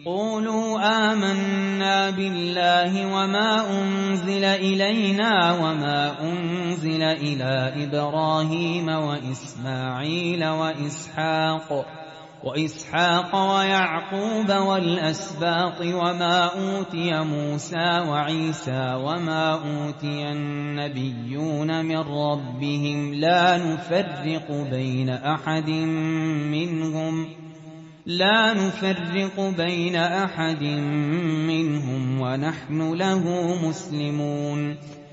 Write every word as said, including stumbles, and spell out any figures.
قولوا آمنا بالله وما أنزل إلينا وما أنزل إلى إبراهيم وإسماعيل وإسحاق وإسحاق ويعقوب والأسباط وما أوتي موسى وعيسى وما أوتي النبيون من ربهم لا نفرق بين أحد منهم لا نفرق بين أحد منهم ونحن له مسلمون